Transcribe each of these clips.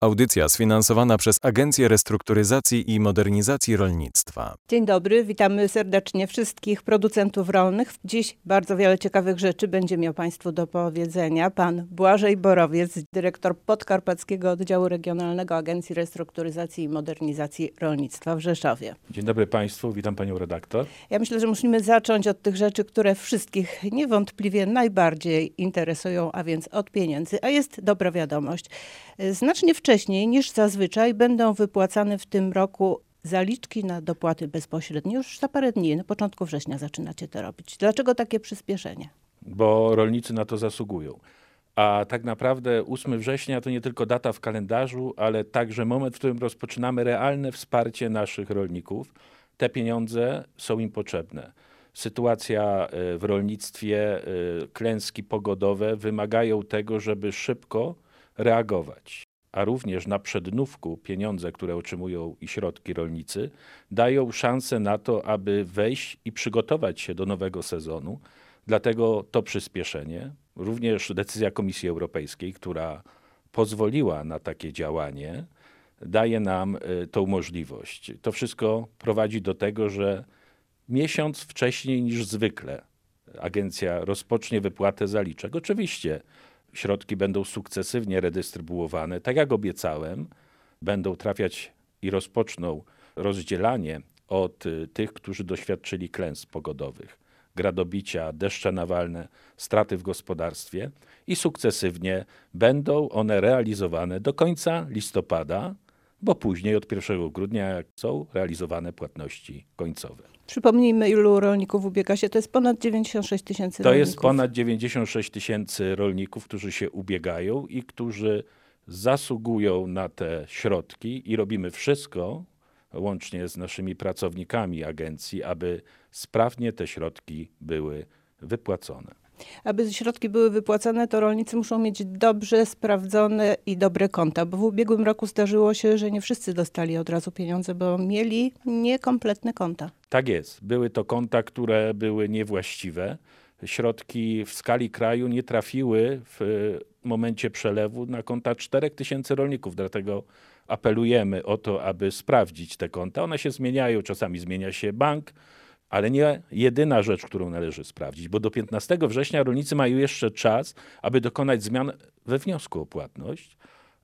Audycja sfinansowana przez Agencję Restrukturyzacji i Modernizacji Rolnictwa. Dzień dobry, witamy serdecznie wszystkich producentów rolnych. Dziś bardzo wiele ciekawych rzeczy będzie miał Państwu do powiedzenia pan Błażej Borowiec, dyrektor Podkarpackiego Oddziału Regionalnego Agencji Restrukturyzacji i Modernizacji Rolnictwa w Rzeszowie. Dzień dobry Państwu, witam Panią redaktor. Ja myślę, że musimy zacząć od tych rzeczy, które wszystkich niewątpliwie najbardziej interesują, a więc od pieniędzy. A jest dobra wiadomość. Znacznie wcześniej niż zazwyczaj będą wypłacane w tym roku zaliczki na dopłaty bezpośrednie. Już za parę dni, na początku września zaczynacie to robić. Dlaczego takie przyspieszenie? Bo rolnicy na to zasługują. A tak naprawdę 8 września to nie tylko data w kalendarzu, ale także moment, w którym rozpoczynamy realne wsparcie naszych rolników. Te pieniądze są im potrzebne. Sytuacja w rolnictwie, klęski pogodowe wymagają tego, żeby szybko reagować. A również na przednówku pieniądze, które otrzymują i środki rolnicy, dają szansę na to, aby wejść i przygotować się do nowego sezonu. Dlatego to przyspieszenie, również decyzja Komisji Europejskiej, która pozwoliła na takie działanie, daje nam tą możliwość. To wszystko prowadzi do tego, że miesiąc wcześniej niż zwykle agencja rozpocznie wypłatę zaliczek. Oczywiście środki będą sukcesywnie redystrybuowane, tak jak obiecałem, będą trafiać i rozpoczną rozdzielanie od tych, którzy doświadczyli klęsk pogodowych, gradobicia, deszcze nawalne, straty w gospodarstwie i sukcesywnie będą one realizowane do końca listopada, bo później od 1 grudnia są realizowane płatności końcowe. Przypomnijmy, ilu rolników ubiega się. To jest ponad 96 tysięcy rolników. rolników. To jest ponad 96 tysięcy rolników, którzy się ubiegają i którzy zasługują na te środki i robimy wszystko, łącznie z naszymi pracownikami agencji, aby sprawnie te środki były wypłacone. Aby środki były wypłacane, to rolnicy muszą mieć dobrze sprawdzone i dobre konta, bo w ubiegłym roku zdarzyło się, że nie wszyscy dostali od razu pieniądze, bo mieli niekompletne konta. Tak jest. Były to konta, które były niewłaściwe. Środki w skali kraju nie trafiły w momencie przelewu na konta 4 tysięcy rolników, dlatego apelujemy o to, aby sprawdzić te konta. One się zmieniają, czasami zmienia się bank, ale nie jedyna rzecz, którą należy sprawdzić, bo do 15 września rolnicy mają jeszcze czas, aby dokonać zmian we wniosku o płatność,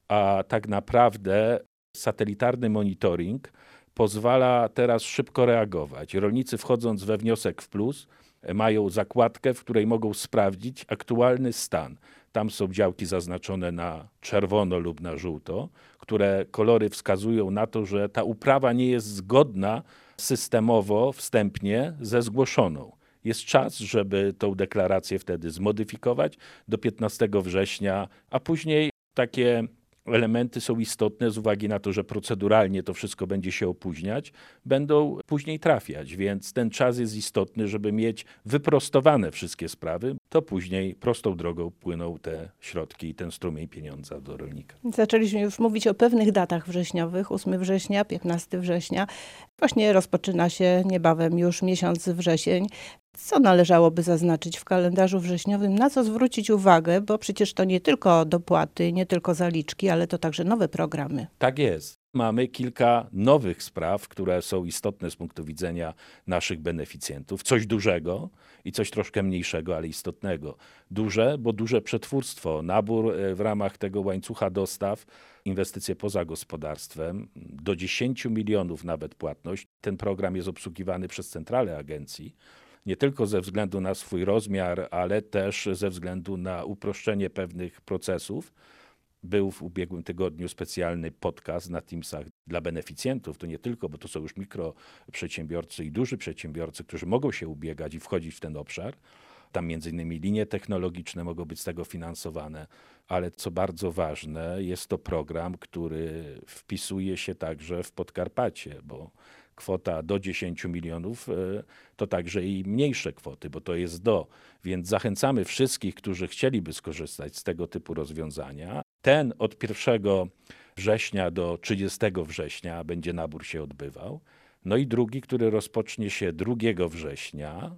a tak naprawdę satelitarny monitoring pozwala teraz szybko reagować. Rolnicy, wchodząc we wniosek w plus, mają zakładkę, w której mogą sprawdzić aktualny stan. Tam są działki zaznaczone na czerwono lub na żółto, które kolory wskazują na to, że ta uprawa nie jest zgodna systemowo, wstępnie ze zgłoszoną. Jest czas, żeby tą deklarację wtedy zmodyfikować do 15 września, a później takie elementy są istotne z uwagi na to, że proceduralnie to wszystko będzie się opóźniać, będą później trafiać, więc ten czas jest istotny, żeby mieć wyprostowane wszystkie sprawy, to później prostą drogą płyną te środki i ten strumień pieniądza do rolnika. Zaczęliśmy już mówić o pewnych datach wrześniowych, 8 września, 15 września. Właśnie rozpoczyna się niebawem już miesiąc wrzesień. Co należałoby zaznaczyć w kalendarzu wrześniowym, na co zwrócić uwagę, bo przecież to nie tylko dopłaty, nie tylko zaliczki, ale to także nowe programy. Tak jest. Mamy kilka nowych spraw, które są istotne z punktu widzenia naszych beneficjentów. Coś dużego i coś troszkę mniejszego, ale istotnego. Duże, bo duże przetwórstwo, nabór w ramach tego łańcucha dostaw, inwestycje poza gospodarstwem, do 10 milionów nawet płatność. Ten program jest obsługiwany przez centralę agencji. Nie tylko ze względu na swój rozmiar, ale też ze względu na uproszczenie pewnych procesów. Był w ubiegłym tygodniu specjalny podcast na Teamsach dla beneficjentów. To nie tylko, bo to są już mikroprzedsiębiorcy i duży przedsiębiorcy, którzy mogą się ubiegać i wchodzić w ten obszar. Tam między innymi linie technologiczne mogą być z tego finansowane, ale co bardzo ważne, jest to program, który wpisuje się także w Podkarpacie, bo kwota do 10 milionów to także i mniejsze kwoty, bo to jest Więc zachęcamy wszystkich, którzy chcieliby skorzystać z tego typu rozwiązania. Ten od 1 września do 30 września będzie nabór się odbywał. No i drugi, który rozpocznie się 2 września,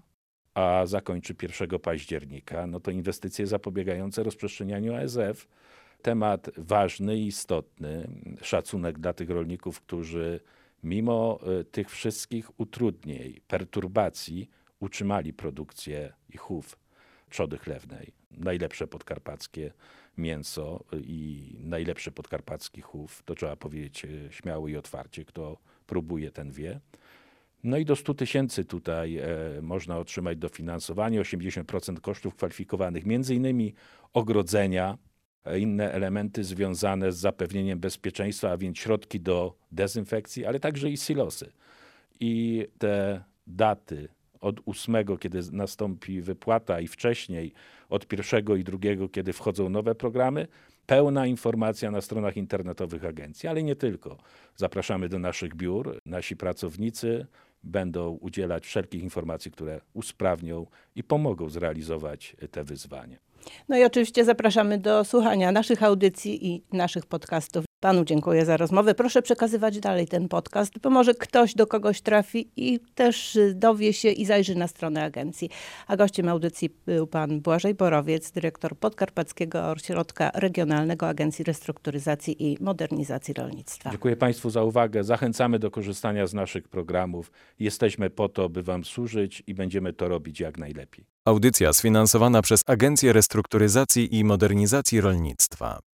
a zakończy 1 października, no to inwestycje zapobiegające rozprzestrzenianiu ASF. temat ważny i istotny. Szacunek dla tych rolników, którzy mimo tych wszystkich utrudnień, perturbacji utrzymali produkcję i chów trzody chlewnej. Najlepsze podkarpackie mięso i najlepszy podkarpacki chów, to trzeba powiedzieć śmiało i otwarcie, kto próbuje, ten wie. No i do 100 000 tutaj można otrzymać dofinansowanie, 80% kosztów kwalifikowanych, między innymi ogrodzenia, inne elementy związane z zapewnieniem bezpieczeństwa, a więc środki do dezynfekcji, ale także i silosy. I te daty od 8, kiedy nastąpi wypłata, i wcześniej od 1 i 2, kiedy wchodzą nowe programy, pełna informacja na stronach internetowych agencji, ale nie tylko. Zapraszamy do naszych biur. Nasi pracownicy będą udzielać wszelkich informacji, które usprawnią i pomogą zrealizować te wyzwania. No i oczywiście zapraszamy do słuchania naszych audycji i naszych podcastów. Panu dziękuję za rozmowę. Proszę przekazywać dalej ten podcast, bo może ktoś do kogoś trafi i też dowie się i zajrzy na stronę agencji. A gościem audycji był pan Błażej Borowiec, dyrektor Podkarpackiego Ośrodka Regionalnego Agencji Restrukturyzacji i Modernizacji Rolnictwa. Dziękuję Państwu za uwagę. Zachęcamy do korzystania z naszych programów. Jesteśmy po to, by Wam służyć i będziemy to robić jak najlepiej. Audycja sfinansowana przez Agencję Restrukturyzacji i Modernizacji Rolnictwa.